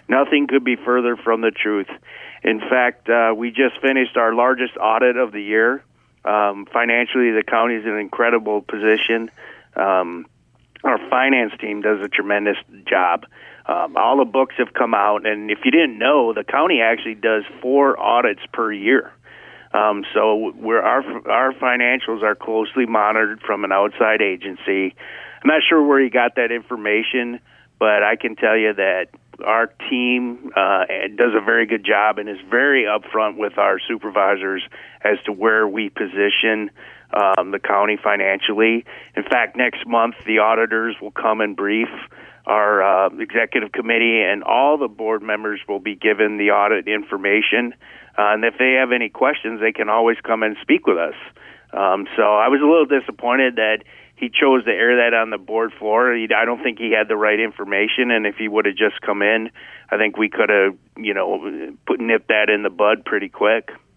Nothing could be further from the truth. In fact, we just finished our largest audit of the year. Financially, the county is in an incredible position. Our finance team does a tremendous job. All the books have come out, and if you didn't know, the county actually does 4 audits per year. So our financials are closely monitored from an outside agency. I'm not sure where he got that information, but I can tell you that our team does a very good job and is very upfront with our supervisors as to where we position the county financially. In fact, next month the auditors will come and brief our executive committee, and all the board members will be given the audit information. And if they have any questions, they can always come and speak with us. So I was a little disappointed that he chose to air that on the board floor. I don't think he had the right information, and if he would have just come in, I think we could have, nipped that in the bud pretty quick.